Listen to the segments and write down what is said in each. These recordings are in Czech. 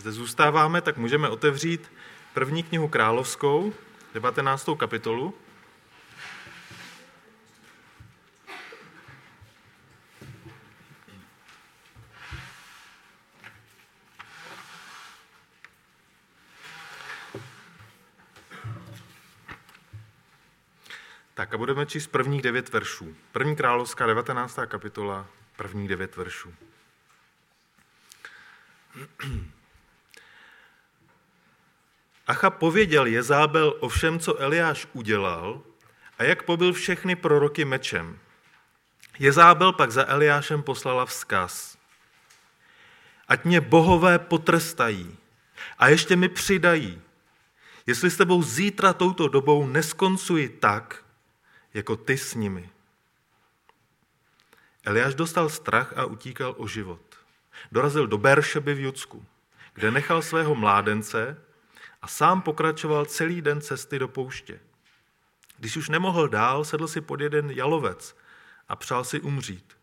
zde zůstáváme, tak můžeme otevřít první knihu Královskou, 19. kapitolu. Tak a budeme číst prvních 9 veršů. První Královská, 19. kapitola, prvních 9 veršů. Achab pověděl Jezábel o všem, co Eliáš udělal a jak pobil všechny proroky mečem. Jezábel pak za Eliášem poslala vzkaz. Ať mě bohové potrestají a ještě mi přidají, jestli s tebou zítra touto dobou neskoncuji tak, jako ty s nimi. Eliáš dostal strach a utíkal o život. Dorazil do Beršeby v Judsku, kde nechal svého mládence a sám pokračoval celý den cesty do pouště. Když už nemohl dál, sedl si pod jeden jalovec a přál si umřít.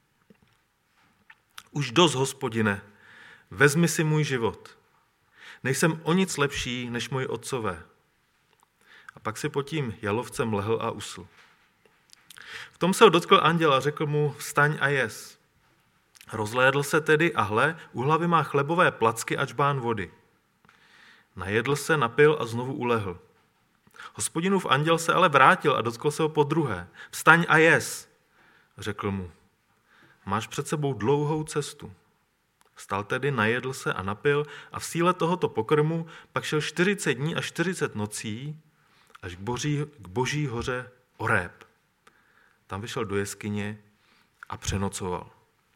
Už dost, Hospodine, vezmi si můj život. Nejsem o nic lepší než moji otcové. A pak si pod tím jalovcem lehl a usl. V tom se ho dotkl anděl a řekl mu, vstaň a jes. Rozhlédl se tedy a hle, u hlavy má chlebové placky a džbán vody. Najedl se, napil a znovu ulehl. Hospodinův anděl se ale vrátil a dotkl se ho podruhé. Vstaň a jes, řekl mu. Máš před sebou dlouhou cestu. Vstal tedy, najedl se a napil a v síle tohoto pokrmu pak šel 40 dní a 40 nocí až k boží hoře Oreb. Tam vyšel do jeskyně a přenocoval.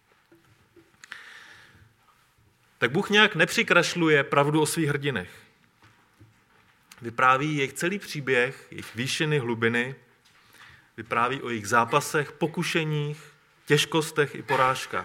Tak Bůh nějak nepřikrašluje pravdu o svých hrdinech. Vypráví jejich celý příběh, jejich výšiny, hlubiny, vypráví o jejich zápasech, pokušeních, těžkostech i porážkách.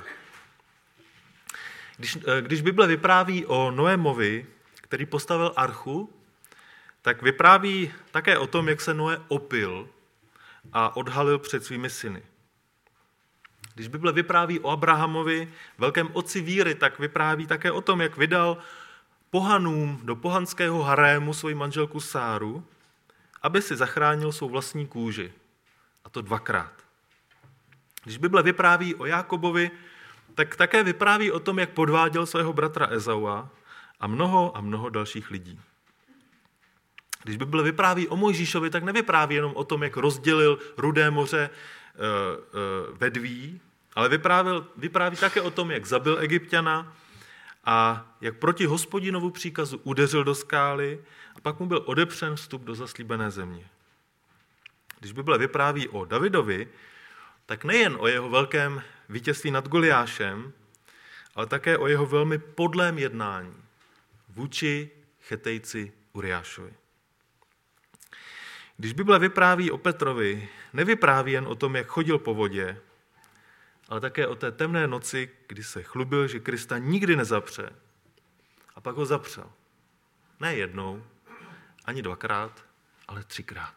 Když Bible vypráví o Noémovi, který postavil archu, tak vypráví také o tom, jak se Noé opil a odhalil před svými syny. Když Bible vypráví o Abrahamovi, velkém otci víry, tak vypráví také o tom, jak vydal pohanům do pohanského harému svoji manželku Sáru, aby si zachránil svou vlastní kůži. A to 2krát. Když Bible vypráví o Jákobovi, tak také vypráví o tom, jak podváděl svého bratra Ezaua a mnoho dalších lidí. Když Bible vypráví o Mojžíšovi, tak nevypráví jenom o tom, jak rozdělil Rudé moře vedví, ale vypráví také o tom, jak zabil Egypťana a jak proti Hospodinovu příkazu udeřil do skály a pak mu byl odepřen vstup do zaslíbené země. Když Bible vypráví o Davidovi, tak nejen o jeho velkém vítězství nad Goliášem, ale také o jeho velmi podlém jednání vůči Chetejci Uriášovi. Když Bible vypráví o Petrovi, nevypráví jen o tom, jak chodil po vodě, ale také o té temné noci, kdy se chlubil, že Krista nikdy nezapře. A pak ho zapřel. Ne jednou, ani 2krát, ale 3krát.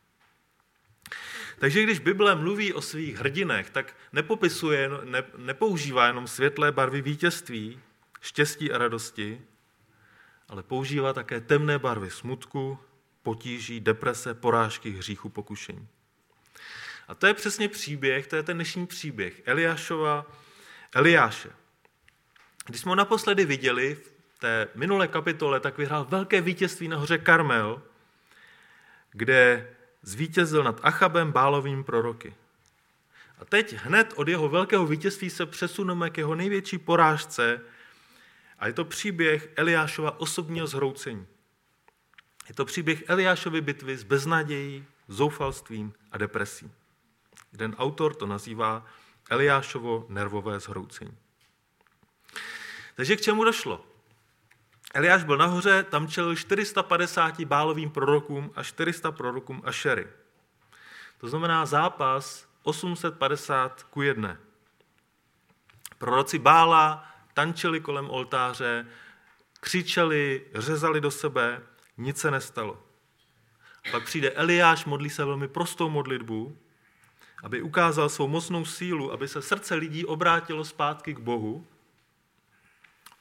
Takže když Bible mluví o svých hrdinech, tak nepoužívá jenom světlé barvy vítězství, štěstí a radosti, ale používá také temné barvy smutku, potíží, deprese, porážky, hříchu, pokušení. A to je přesně příběh, to je ten dnešní příběh Eliáše. Když jsme ho naposledy viděli v té minulé kapitole, tak vyhrál velké vítězství na hoře Karmel, kde zvítězil nad Achabem, Bálovým proroky. A teď hned od jeho velkého vítězství se přesuneme k jeho největší porážce a je to příběh Eliášova osobního zhroucení. Je to příběh Eliášovy bitvy s beznadějí, zoufalstvím a depresí. Jeden autor to nazývá Eliášovo nervové zhroucení. Takže k čemu došlo? Eliáš byl nahoře, tam čelil 450 Bálovým prorokům a 400 prorokům Ašery. To znamená zápas 850:1. Proroci Bála tančili kolem oltáře, křičeli, řezali do sebe, nic se nestalo. Pak přijde Eliáš, modlí se velmi prostou modlitbu, aby ukázal svou mocnou sílu, aby se srdce lidí obrátilo zpátky k Bohu.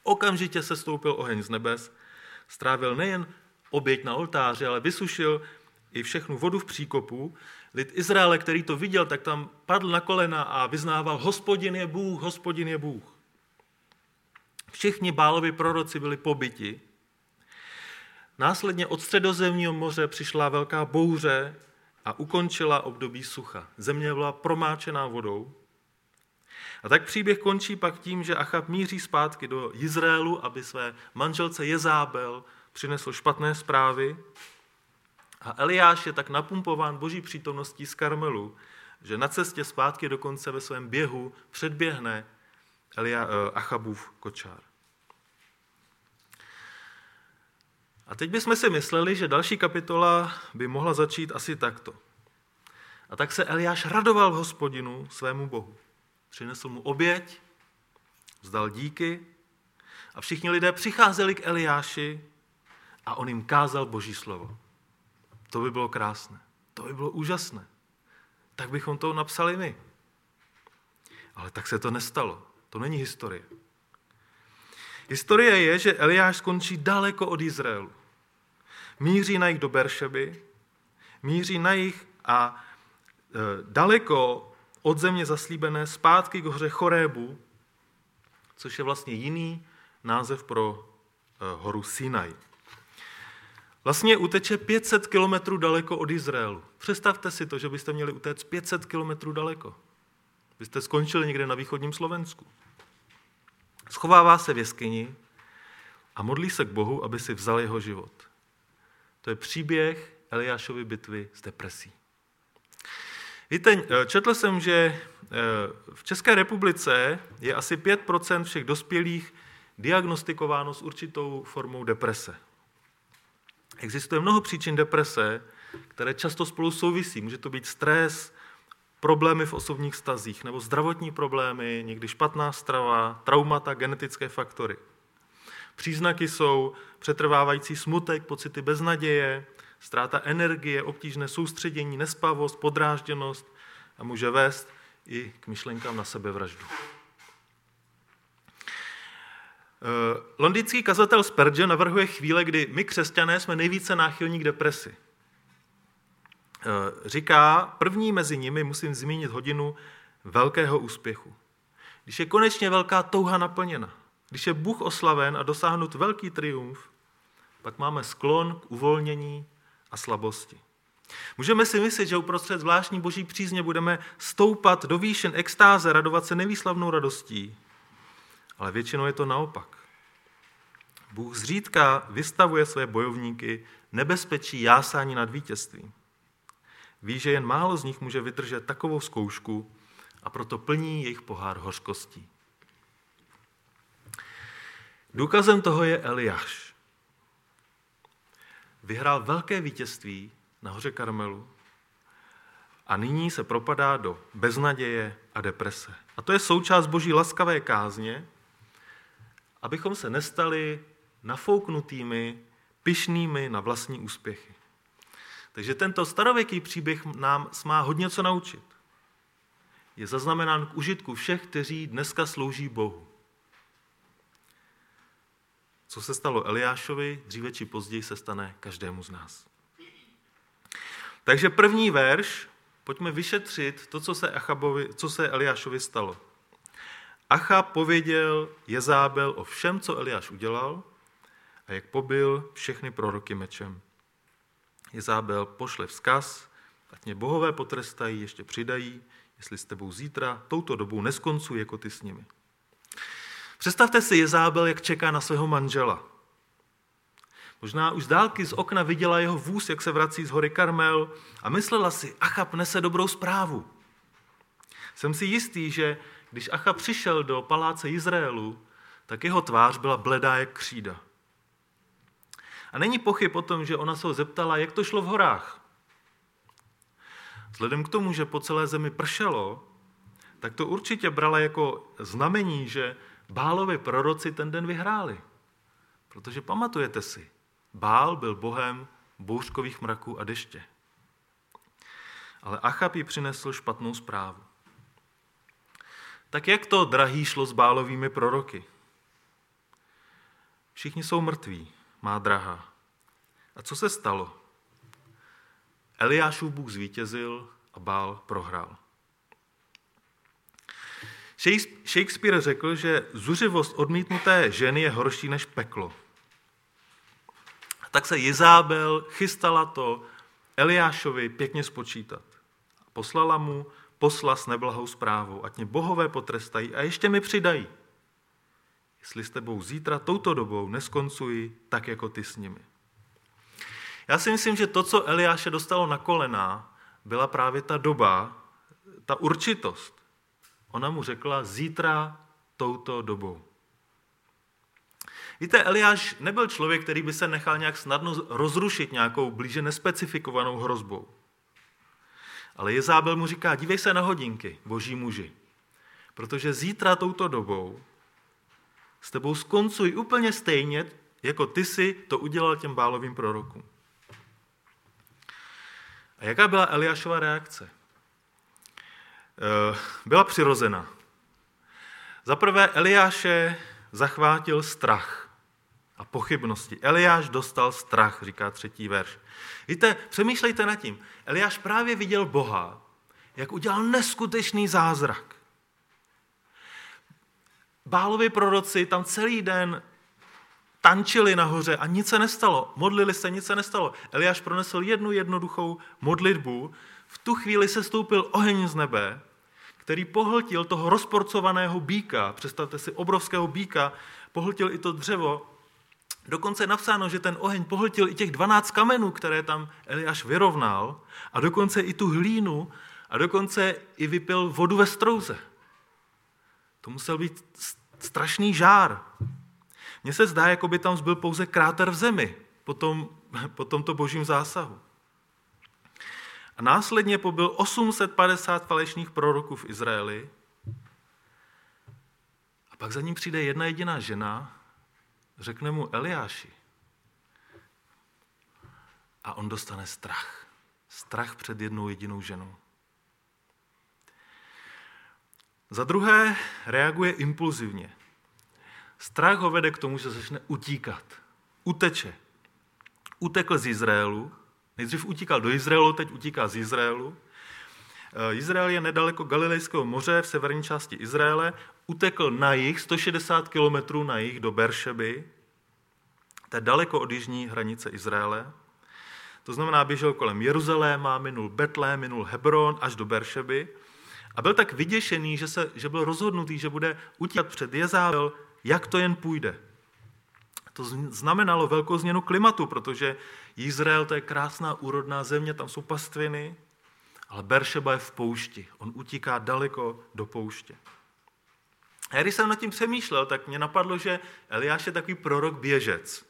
Okamžitě se stoupil oheň z nebes, strávil nejen oběť na oltáři, ale vysušil i všechnu vodu v příkopu. Lid Izraele, který to viděl, tak tam padl na kolena a vyznával: Hospodin je Bůh, Hospodin je Bůh. Všichni Bálovi proroci byli pobiti. Následně od Středozemního moře přišla velká bouře a ukončila období sucha. Země byla promáčená vodou. A tak příběh končí pak tím, že Achab míří zpátky do Jizraelu, aby své manželce Jezábel přinesl špatné zprávy. A Eliáš je tak napumpován boží přítomností z Karmelu, že na cestě zpátky dokonce ve svém běhu předběhne Achabův kočár. A teď bychom si mysleli, že další kapitola by mohla začít asi takto. A tak se Eliáš radoval v Hospodinu, svému Bohu. Přinesl mu oběť, vzdal díky a všichni lidé přicházeli k Eliáši a on jim kázal boží slovo. To by bylo krásné, to by bylo úžasné. Tak bychom to napsali my. Ale tak se to nestalo. To není historie. Historie je, že Eliáš skončí daleko od Izraelu. Míří na jih do Beršeby, míří na jih a daleko od země zaslíbené zpátky k hoře Chorébu, což je vlastně jiný název pro horu Sinaj. Vlastně uteče 500 kilometrů daleko od Izraelu. Představte si to, že byste měli utéct 500 kilometrů daleko. Byste skončili někde na východním Slovensku. Schovává se v jeskyni a modlí se k Bohu, aby si vzal jeho život. To je příběh Eliášovy bitvy s depresí. Víte, četl jsem, že v České republice je asi 5% všech dospělých diagnostikováno s určitou formou deprese. Existuje mnoho příčin deprese, které často spolu souvisí. Může to být stres, problémy v osobních vztazích nebo zdravotní problémy, někdy špatná strava, traumata, genetické faktory. Příznaky jsou přetrvávající smutek, pocity beznaděje, ztráta energie, obtížné soustředění, nespavost, podrážděnost a může vést i k myšlenkám na sebevraždu. Londýnský kazatel Spurgeon navrhuje chvíle, kdy my křesťané jsme nejvíce náchylní k depresi. Říká, první mezi nimi musím zmínit hodinu velkého úspěchu. Když je konečně velká touha naplněna, když je Bůh oslaven a dosáhnut velký triumf, pak máme sklon k uvolnění a slabosti. Můžeme si myslet, že uprostřed zvláštní boží přízně budeme stoupat do výšin extáze, radovat se nevýslavnou radostí. Ale většinou je to naopak. Bůh zřídka vystavuje své bojovníky nebezpečí jásání nad vítězstvím. Ví, že jen málo z nich může vydržet takovou zkoušku a proto plní jejich pohár hořkostí. Důkazem toho je Eliáš. Vyhrál velké vítězství na hoře Karmelu a nyní se propadá do beznaděje a deprese. A to je součást boží laskavé kázně, abychom se nestali nafouknutými, pyšnými na vlastní úspěchy. Takže tento starověký příběh nám má hodně co naučit. Je zaznamenán k užitku všech, kteří dneska slouží Bohu. Co se stalo Eliášovi, dříve či později se stane každému z nás. Takže první verš, pojďme vyšetřit to, co se Eliášovi stalo. Achab pověděl Jezábel o všem, co Eliáš udělal a jak pobil všechny proroky mečem. Jezábel pošle vzkaz, ať mě bohové potrestají, ještě přidají, jestli s tebou zítra touto dobou neskoncuji jako ty s nimi. Představte si Jezábel, jak čeká na svého manžela. Možná už z dálky z okna viděla jeho vůz, jak se vrací z hory Karmel a myslela si, Achab nese dobrou zprávu. Jsem si jistý, že když Achab přišel do paláce Izraelu, tak jeho tvář byla bledá jak křída. A není pochyb o tom, že ona se ho zeptala, jak to šlo v horách. Vzhledem k tomu, že po celé zemi pršelo, tak to určitě brala jako znamení, že Bálovi proroci ten den vyhráli. Protože pamatujete si, Bál byl bohem bouřkových mraků a deště. Ale Achab jí přinesl špatnou zprávu. Tak jak to, drahý, šlo s Bálovými proroky? Všichni jsou mrtví, má drahá. A co se stalo? Eliášův Bůh zvítězil a Bál prohrál. Shakespeare řekl, že zuřivost odmítnuté ženy je horší než peklo. Tak se Jezábel chystala to Eliášovi pěkně spočítat. Poslala mu posla s neblahou zprávou, ať mě bohové potrestají a ještě mi přidají. Jestli s tebou zítra touto dobou neskoncuji tak jako ty s nimi. Já si myslím, že to, co Eliáše dostalo na kolena, byla právě ta doba, ta určitost. Ona mu řekla zítra touto dobou. Víte, Eliáš nebyl člověk, který by se nechal nějak snadno rozrušit nějakou blíže nespecifikovanou hrozbou. Ale Jezábel mu říká, dívej se na hodinky, boží muži, protože zítra touto dobou s tebou skoncuj úplně stejně, jako ty si to udělal těm Bálovým prorokům. A jaká byla Eliášova reakce? Byla přirozená. Za prvé Eliáše zachvátil strach a pochybnosti. Eliáš dostal strach, říká 3. verš. Víte, přemýšlejte nad tím. Eliáš právě viděl Boha, jak udělal neskutečný zázrak. Bálovi proroci tam celý den tančili nahoře a nic se nestalo. Modlili se, nic se nestalo. Eliáš pronesl jednu jednoduchou modlitbu. V tu chvíli se stoupil oheň z nebe, který pohltil toho rozporcovaného býka. Představte si obrovského býka, pohltil i to dřevo. Dokonce je napsáno, že ten oheň pohltil i těch 12 kamenů, které tam Eliáš vyrovnal, a dokonce i tu hlínu, a dokonce i vypil vodu ve strouze. To musel být strašný žár. Mně se zdá, jako by tam zbyl pouze kráter v zemi po tomto božím zásahu. A následně pobyl 850 falešných proroků v Izraeli a pak za ním přijde jedna jediná žena, řekne mu Eliáši a on dostane strach. Strach před jednou jedinou ženou. Za druhé reaguje impulzivně. Strach ho vede k tomu, že začne utíkat. Uteče. Utekl z Izraelu. Nejdřív utíkal do Izraelu, teď utíká z Izraelu. Izrael je nedaleko Galilejského moře v severní části Izraele. Utekl na jih, 160 kilometrů na jih do Beršeby. To je daleko od jižní hranice Izraele. To znamená, běžel kolem Jeruzaléma, minul Betlém, minul Hebron až do Beršeby. A byl tak vyděšený, že byl rozhodnutý, že bude utíkat před Jezábel, jak to jen půjde. To znamenalo velkou změnu klimatu, protože Izrael to je krásná úrodná země, tam jsou pastviny, ale Beršeba je v poušti. On utíká daleko do pouště. A když jsem nad tím přemýšlel, tak mě napadlo, že Eliáš je takový prorok běžec.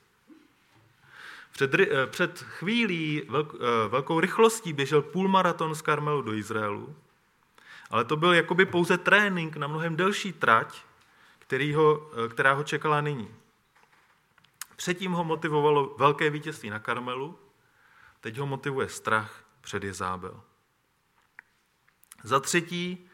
Před chvílí velkou rychlostí běžel půlmaraton z Karmelu do Izraelu, ale to byl jakoby pouze trénink na mnohem delší trať, která ho čekala nyní. Předtím ho motivovalo velké vítězství na Karmelu, teď ho motivuje strach před Jezábel. Za třetí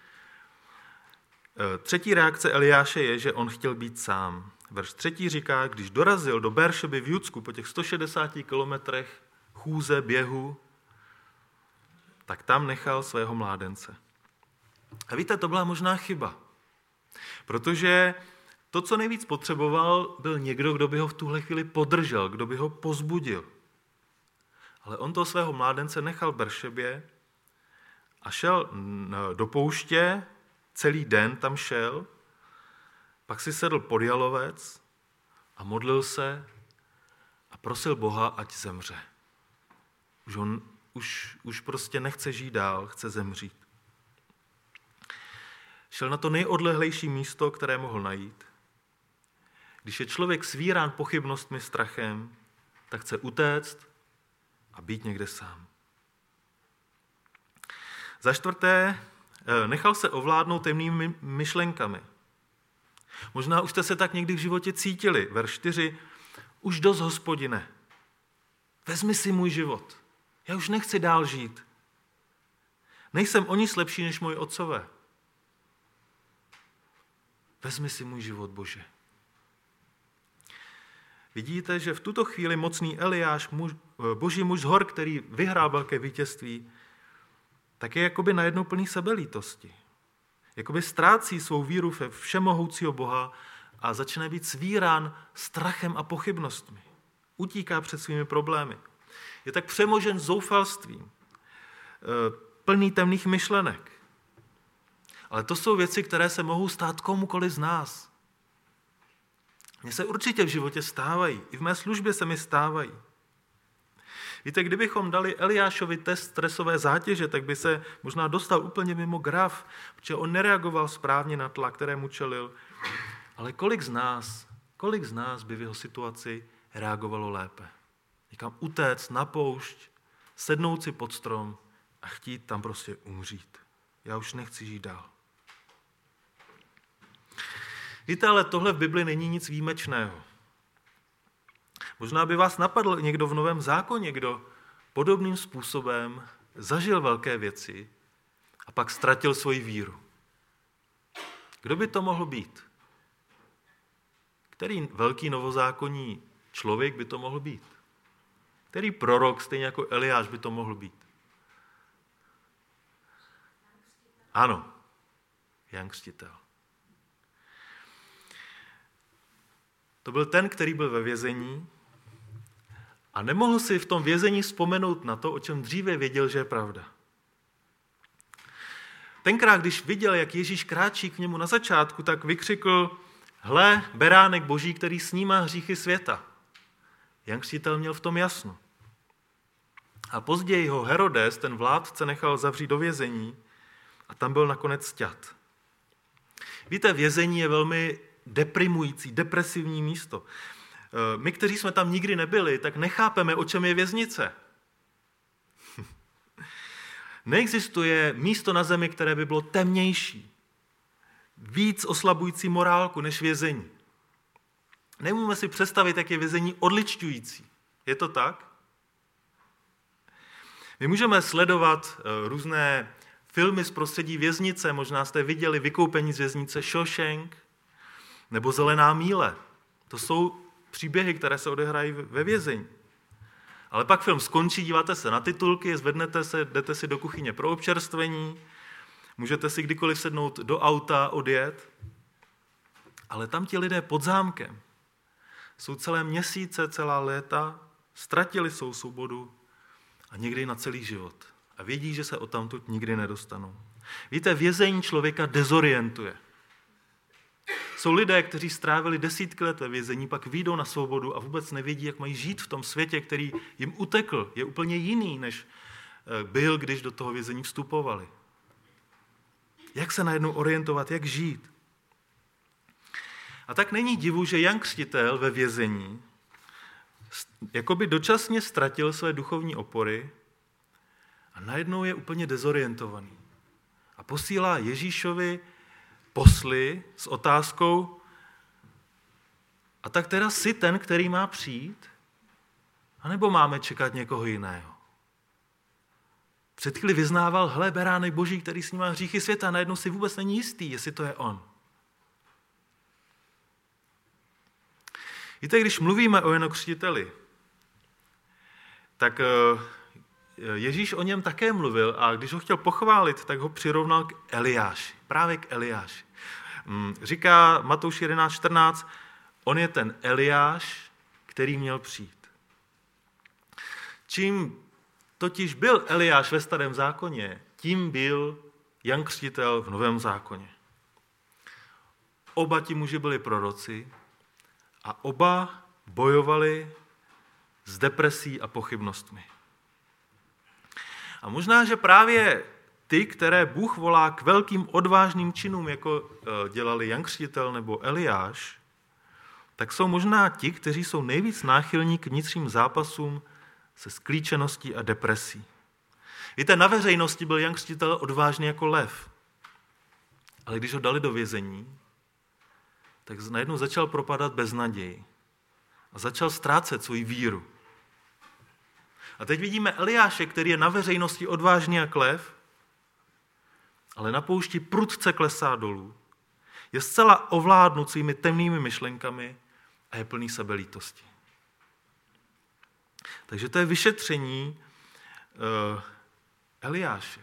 reakce Eliáše je, že on chtěl být sám. Verš 3 říká, když dorazil do Beršeby v Judsku po těch 160 kilometrech chůze, běhu, tak tam nechal svého mládence. A víte, to byla možná chyba, protože to, co nejvíc potřeboval, byl někdo, kdo by ho v tuhle chvíli podržel, kdo by ho pozbudil. Ale on toho svého mládence nechal v Beršebě a šel do pouště, celý den tam šel, pak si sedl pod jalovec a modlil se a prosil Boha, ať zemře. Už prostě nechce žít dál, chce zemřít. Šel na to nejodlehlejší místo, které mohl najít. Když je člověk svírán pochybnostmi, strachem, tak chce utéct a být někde sám. Za čtvrté, nechal se ovládnout temnými myšlenkami. Možná už jste se tak někdy v životě cítili. Verš 4. Už dost, Hospodine. Vezmi si můj život. Já už nechci dál žít. Nejsem o nic lepší než moji otcové. Vezmi si můj život, Bože. vidíte, že v tuto chvíli mocný Eliáš, boží muž z hor, který vyhrál velké vítězství, tak je jakoby najednou plný sebelítosti. Jakoby ztrácí svou víru ve všemohoucího Boha a začne být svírán strachem a pochybnostmi. Utíká před svými problémy. Je tak přemožen zoufalstvím, plný temných myšlenek. Ale to jsou věci, které se mohou stát komukoliv z nás. Mně se určitě v životě stávají. I v mé službě se mi stávají. Víte, kdybychom dali Eliášovi test stresové zátěže, tak by se možná dostal úplně mimo graf, protože on nereagoval správně na tlak, kterému čelil. Ale kolik z nás by v jeho situaci reagovalo lépe? Někam utéct na poušť, sednout si pod strom a chtít tam prostě umřít. Já už nechci žít dál. Víte, ale tohle v Bibli není nic výjimečného. Možná by vás napadl někdo v Novém zákoně, kdo podobným způsobem zažil velké věci a pak ztratil svoji víru. Kdo by to mohl být? Který velký novozákonní člověk by to mohl být? Který prorok, stejně jako Eliáš, by to mohl být? Ano, Jan Křtitel. To byl ten, který byl ve vězení a nemohl si v tom vězení vzpomenout na to, o čem dříve věděl, že je pravda. Tenkrát, když viděl, jak Ježíš kráčí k němu na začátku, tak vykřikl: hle, beránek Boží, který snímá hříchy světa. Jan Křtitel měl v tom jasno. A později ho Herodes, ten vládce, nechal zavřít do vězení a tam byl nakonec sťat. Víte, vězení je velmi deprimující, depresivní místo. My, kteří jsme tam nikdy nebyli, tak nechápeme, o čem je věznice. Neexistuje místo na zemi, které by bylo temnější, víc oslabující morálku než vězení. Nemůžeme si představit, jak je vězení odličťující. Je to tak? My můžeme sledovat různé filmy z prostředí věznice, možná jste viděli Vykoupení z věznice Shawshank nebo Zelená míle. To jsou příběhy, které se odehrají ve vězení. Ale pak film skončí, díváte se na titulky, zvednete se, jdete si do kuchyně pro občerstvení, můžete si kdykoliv sednout do auta, odjet. Ale tam ti lidé pod zámkem jsou celé měsíce, celá léta, ztratili svou svobodu a někdy na celý život. A vědí, že se odtamtud nikdy nedostanou. Víte, vězení člověka dezorientuje. Jsou lidé, kteří strávili desítky let ve vězení, pak vyjdou na svobodu a vůbec nevědí, jak mají žít v tom světě, který jim utekl. Je úplně jiný, než byl, když do toho vězení vstupovali. Jak se najednou orientovat, jak žít? A tak není divu, že Jan Křtitel ve vězení jakoby dočasně ztratil své duchovní opory a najednou je úplně dezorientovaný. A posílá Ježíšovi posly s otázkou: a tak teda jsi ten, který má přijít? A nebo máme čekat někoho jiného? Před chvíli vyznával: hle, beránek Boží, který snímá hříchy světa, a najednou si vůbec není jistý, jestli to je on. Víte, když mluvíme o Janu Křtiteli, tak Ježíš o něm také mluvil a když ho chtěl pochválit, tak ho přirovnal k Eliáši, právě k Eliáši. Říká Matouš 11:14, on je ten Eliáš, který měl přijít. Čím totiž byl Eliáš ve Starém zákoně, tím byl Jan Křtitel v Novém zákoně. Oba ti muži byli proroci a oba bojovali s depresí a pochybnostmi. A možná, že právě ty, které Bůh volá k velkým odvážným činům, jako dělali Jan Křtitel nebo Eliáš, tak jsou možná ti, kteří jsou nejvíc náchylní k vnitřním zápasům se sklíčeností a depresí. Víte, na veřejnosti byl Jan Křtitel odvážný jako lev. Ale když ho dali do vězení, tak najednou začal propadat beznaději. A začal ztrácet svou víru. A teď vidíme Eliáše, který je na veřejnosti odvážný jak lev, ale na poušti prudce klesá dolů. Je zcela ovládnut svými temnými myšlenkami a je plný sebelítosti. Takže to je vyšetření Eliáše.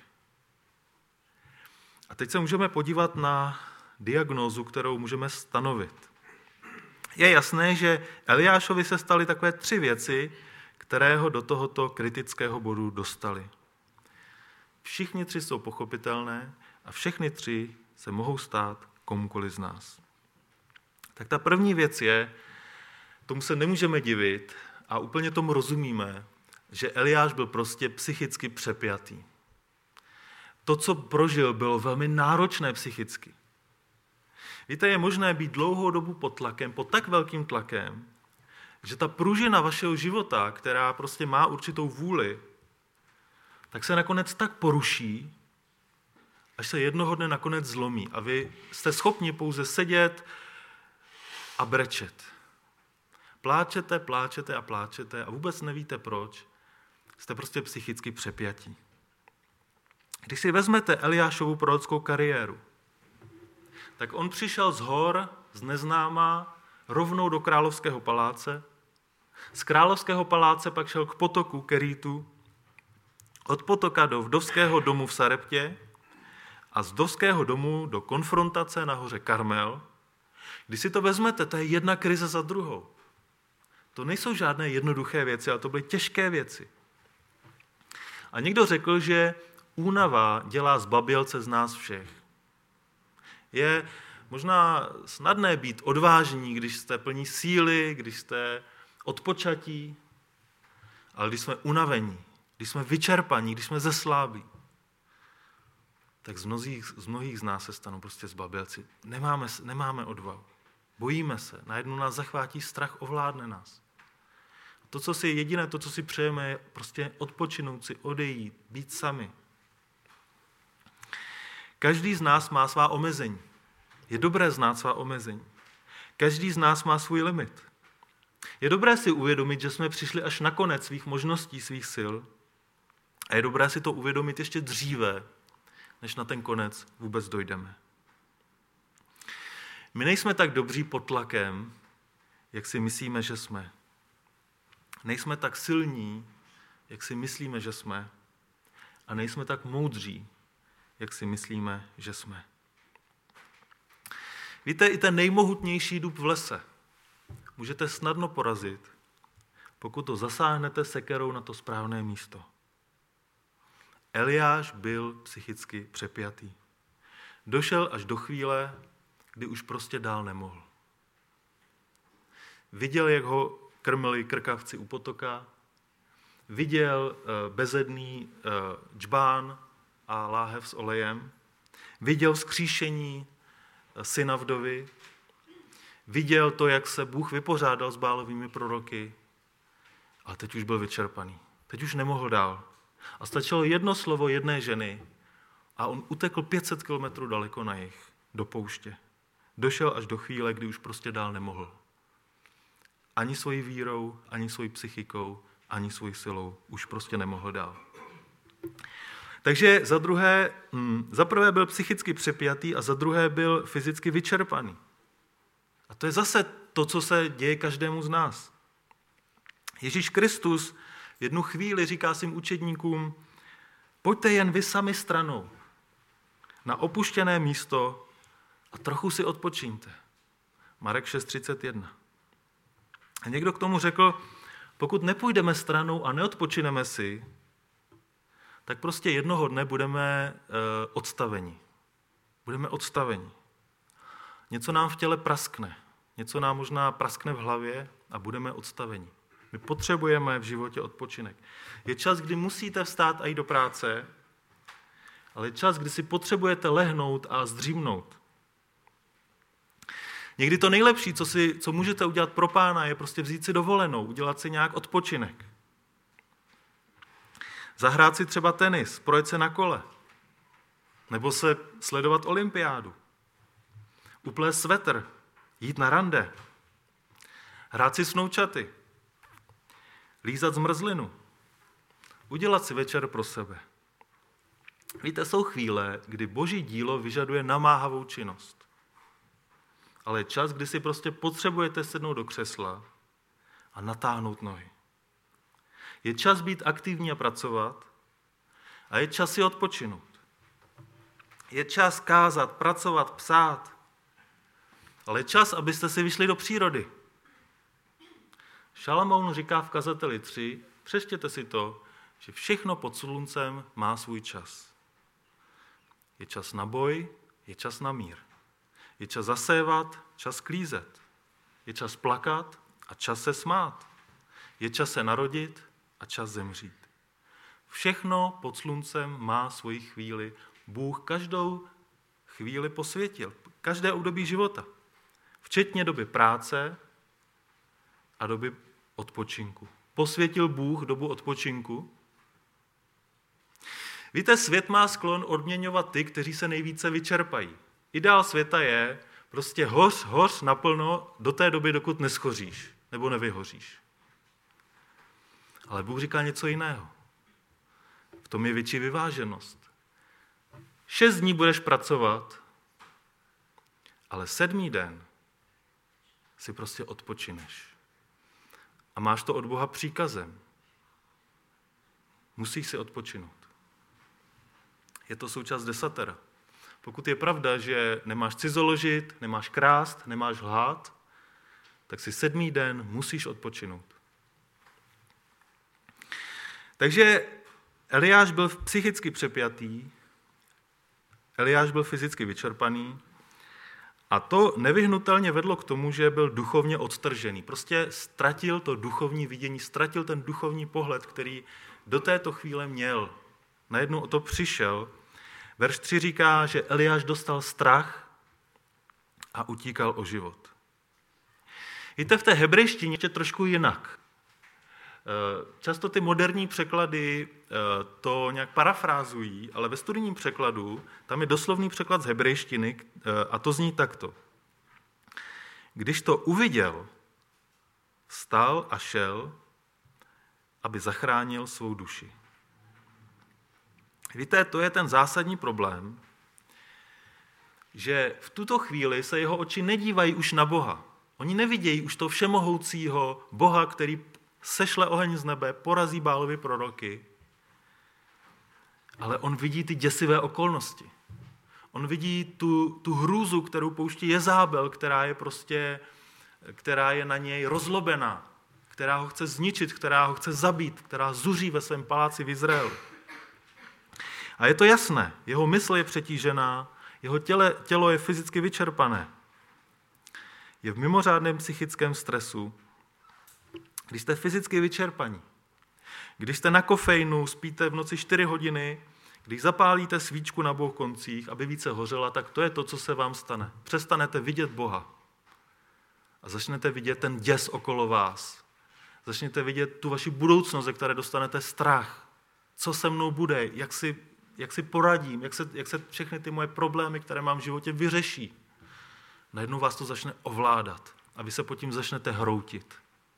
A teď se můžeme podívat na diagnózu, kterou můžeme stanovit. Je jasné, že Eliášovi se staly takové 3 věci, které ho do tohoto kritického bodu dostaly. Všichni 3 jsou pochopitelné a všechny 3 se mohou stát komukoliv z nás. Tak ta první věc je, tomu se nemůžeme divit a úplně tomu rozumíme, že Eliáš byl prostě psychicky přepjatý. To, co prožil, bylo velmi náročné psychicky. Víte, je možné být dlouhou dobu pod tlakem, pod tak velkým tlakem, že ta pružina vašeho života, která prostě má určitou vůli, tak se nakonec tak poruší, až se jednoho dne nakonec zlomí. A vy jste schopni pouze sedět a brečet. Pláčete, pláčete a pláčete a vůbec nevíte proč. Jste prostě psychicky přepjatí. Když si vezmete Eliášovu prorockou kariéru, tak on přišel z hor, z neznáma, rovnou do královského paláce. Z královského paláce pak šel k potoku Kerítu, od potoka do vdovského domu v Sareptě a z vdovského domu do konfrontace na hoře Karmel. Když si to vezmete, to je jedna krize za druhou. To nejsou žádné jednoduché věci, ale to byly těžké věci. A někdo řekl, že únava dělá zbabělce z nás všech. Je možná snadné být odvážní, když jste plní síly, když jste odpočatí, ale když jsme unavení, když jsme vyčerpaní, když jsme zeslábí, tak z mnohých z nás se stanou prostě zbabělci. Nemáme odvahu. Bojíme se. Najednou nás zachvátí strach, ovládne nás. To, co si přejeme, je prostě odpočinout si, odejít, být sami. Každý z nás má svá omezení. Je dobré znát svá omezení. Každý z nás má svůj limit. Je dobré si uvědomit, že jsme přišli až na konec svých možností, svých sil. A je dobré si to uvědomit ještě dříve, než na ten konec vůbec dojdeme. My nejsme tak dobří pod tlakem, jak si myslíme, že jsme. Nejsme tak silní, jak si myslíme, že jsme. A nejsme tak moudří, jak si myslíme, že jsme. Víte, i ten nejmohutnější dub v lese můžete snadno porazit, pokud to zasáhnete sekerou na to správné místo. Eliáš byl psychicky přepjatý. Došel až do chvíle, kdy už prostě dál nemohl. Viděl, jak ho krmili krkavci u potoka, viděl bezedný džbán a láhev s olejem, viděl vzkříšení syna vdovy, viděl to, jak se Bůh vypořádal s Bálovými proroky, ale teď už byl vyčerpaný. Teď už nemohl dál. A stačilo jedno slovo jedné ženy a on utekl 500 kilometrů daleko na jih, do pouště. Došel až do chvíle, kdy už prostě dál nemohl. Ani svojí vírou, ani svojí psychikou, ani svojí silou už prostě nemohl dál. Takže za prvé byl psychicky přepjatý a za druhé byl fyzicky vyčerpaný. A to je zase to, co se děje každému z nás. Ježíš Kristus v jednu chvíli říká svým učedníkům, pojďte jen vy sami stranou na opuštěné místo a trochu si odpočíňte. Marek 6:31. A někdo k tomu řekl, pokud nepůjdeme stranou a neodpočineme si, tak prostě jednoho dne budeme odstaveni. Budeme odstaveni. Něco nám v těle praskne. Něco nám možná praskne v hlavě a budeme odstaveni. My potřebujeme v životě odpočinek. Je čas, kdy musíte vstát a jít do práce, ale je čas, kdy si potřebujete lehnout a zdřímnout. Někdy to nejlepší, co můžete udělat pro Pána, je prostě vzít si dovolenou, udělat si nějak odpočinek. Zahrát si třeba tenis, projet se na kole, nebo se sledovat olympiádu, uplést svetr, jít na rande, hrát si s vnoučaty, lízat zmrzlinu, udělat si večer pro sebe. Víte, jsou chvíle, kdy Boží dílo vyžaduje namáhavou činnost. Ale je čas, kdy si prostě potřebujete sednout do křesla a natáhnout nohy. Je čas být aktivní a pracovat a je čas si odpočinout. Je čas kázat, pracovat, psát, ale je čas, abyste si vyšli do přírody. Šalamoun říká v kazateli 3, přečtěte si to, že všechno pod sluncem má svůj čas. Je čas na boj, je čas na mír. Je čas zasévat, čas klízet. Je čas plakat a čas se smát. Je čas se narodit a čas zemřít. Všechno pod sluncem má svoji chvíli. Bůh každou chvíli posvětil. Každé období života. Včetně doby práce a doby odpočinku. Posvětil Bůh dobu odpočinku? Víte, svět má sklon odměňovat ty, kteří se nejvíce vyčerpají. Ideál světa je prostě hoř naplno do té doby, dokud neschoříš nebo nevyhoříš. Ale Bůh říká něco jiného. V tom je větší vyváženost. 6 dní budeš pracovat, ale 7. den si prostě odpočineš. A máš to od Boha příkazem. Musíš si odpočinout. Je to součást desatera. Pokud je pravda, že nemáš cizoložit, nemáš krást, nemáš lhát, tak si 7. den musíš odpočinout. Takže Eliáš byl psychicky přepjatý, Eliáš byl fyzicky vyčerpaný a to nevyhnutelně vedlo k tomu, že byl duchovně odtržený. Prostě ztratil to duchovní vidění, ztratil ten duchovní pohled, který do této chvíle měl. Najednou o to přišel. Verš 3 říká, že Eliáš dostal strach a utíkal o život. Víte, v té hebrejštině je trošku jinak. Často ty moderní překlady to nějak parafrázují, ale ve studijním překladu tam je doslovný překlad z hebrejštiny a to zní takto. Když to uviděl, vstal a šel, aby zachránil svou duši. Víte, to je ten zásadní problém, že v tuto chvíli se jeho oči nedívají už na Boha. Oni nevidějí už to všemohoucího Boha, který sešle oheň z nebe, porazí Bálovi proroky, ale on vidí ty děsivé okolnosti. On vidí tu hrůzu, kterou pouští Jezábel, která je na něj rozlobená, která ho chce zničit, která ho chce zabít, která zuří ve svém paláci v Izraeli. A je to jasné, jeho mysl je přetížená, jeho tělo je fyzicky vyčerpané. Je v mimořádném psychickém stresu. Když jste fyzicky vyčerpaní, když jste na kofeinu, spíte v noci 4 hodiny, když zapálíte svíčku na 2 koncích, aby více hořela, tak to je to, co se vám stane. Přestanete vidět Boha a začnete vidět ten děs okolo vás. Začnete vidět tu vaši budoucnost, ze které dostanete strach. Co se mnou bude, jak si poradím, jak se všechny ty moje problémy, které mám v životě, vyřeší. Najednou vás to začne ovládat a vy se pod tím začnete hroutit.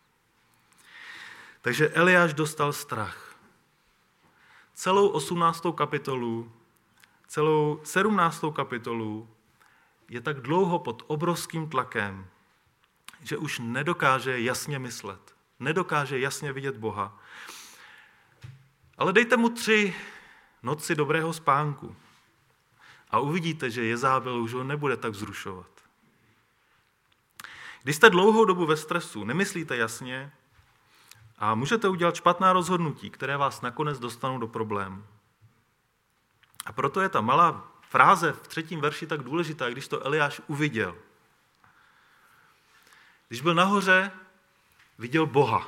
Takže Eliáš dostal strach. Celou 18. kapitolu, celou 17. kapitolu je tak dlouho pod obrovským tlakem, že už nedokáže jasně myslet, nedokáže jasně vidět Boha. Ale dejte mu 3 noci dobrého spánku a uvidíte, že Jezábel už ho nebude tak vzrušovat. Když jste dlouhou dobu ve stresu, nemyslíte jasně a můžete udělat špatná rozhodnutí, které vás nakonec dostanou do problému. A proto je ta malá fráze v 3. verši tak důležitá, když to Eliáš uviděl. Když byl nahoře, viděl Boha.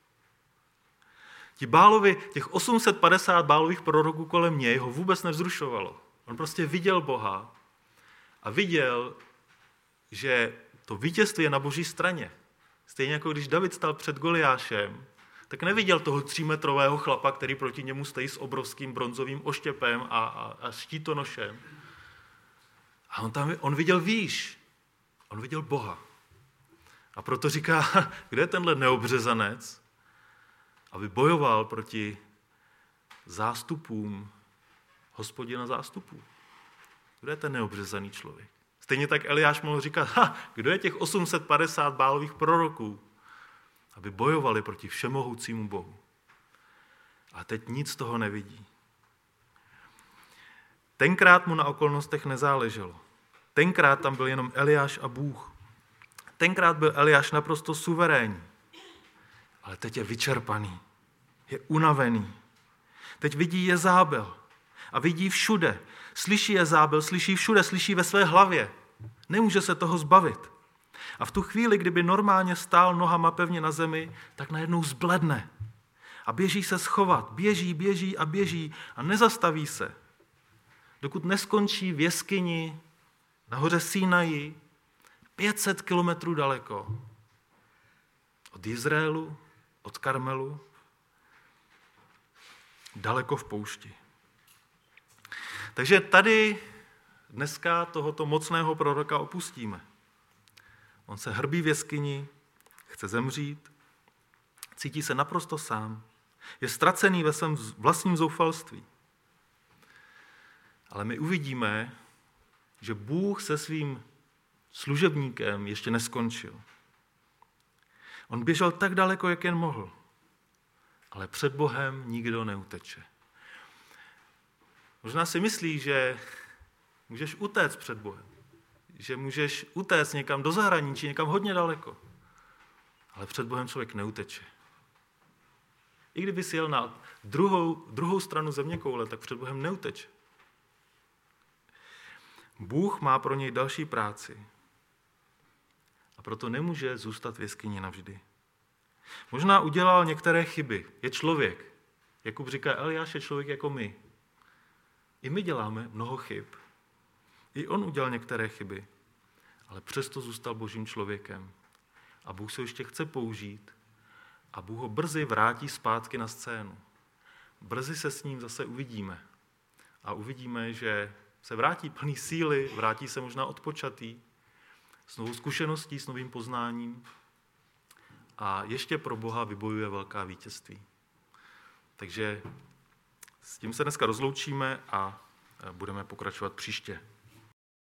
Těch 850 Bálových proroků kolem něj ho vůbec nevzrušovalo. On prostě viděl Boha a viděl, že to vítězství je na Boží straně. Stejně jako když David stal před Goliášem, tak neviděl toho 3metrového chlapa, který proti němu stojí s obrovským bronzovým oštěpem a štítonošem. A on viděl výš. On viděl Boha. A proto říká, kde je tenhle neobřezanec, aby bojoval proti zástupům Hospodina zástupů. Kdo je ten neobřezaný člověk? Stejně tak Eliáš mohl říkat, kdo je těch 850 Bálových proroků, aby bojovali proti všemohoucímu Bohu. A teď nic z toho nevidí. Tenkrát mu na okolnostech nezáleželo. Tenkrát tam byl jenom Eliáš a Bůh. Tenkrát byl Eliáš naprosto suverénní. Ale teď je vyčerpaný. Je unavený. Teď vidí Jezábel. A vidí všude. Slyší Jezábel, slyší všude, slyší ve své hlavě. Nemůže se toho zbavit. A v tu chvíli, kdyby normálně stál nohama pevně na zemi, tak najednou zbledne. A běží se schovat. Běží a nezastaví se. Dokud neskončí v jeskyni na hoře Sinaji 500 kilometrů daleko. Od Izraelu, od Karmelu, daleko v poušti. Takže tady dneska tohoto mocného proroka opustíme. On se hrbí v jeskyni, chce zemřít, cítí se naprosto sám, je ztracený ve svém vlastním zoufalství. Ale my uvidíme, že Bůh se svým služebníkem ještě neskončil. On běžel tak daleko, jak jen mohl, ale před Bohem nikdo neuteče. Možná si myslí, že můžeš utéct před Bohem, že můžeš utéct někam do zahraničí, někam hodně daleko, ale před Bohem člověk neuteče. I kdyby si jel na druhou stranu zeměkoule, tak před Bohem neuteče. Bůh má pro něj další práci a proto nemůže zůstat v jeskyni navždy. Možná udělal některé chyby. Je člověk. Jakub říká, Eliáš je člověk jako my. I my děláme mnoho chyb. I on udělal některé chyby, ale přesto zůstal božím člověkem. A Bůh se ještě chce použít a Bůh ho brzy vrátí zpátky na scénu. Brzy se s ním zase uvidíme. A uvidíme, že se vrátí plný síly, vrátí se možná odpočatý, s novou zkušeností, s novým poznáním a ještě pro Boha vybojuje velká vítězství. Takže s tím se dneska rozloučíme a budeme pokračovat příště.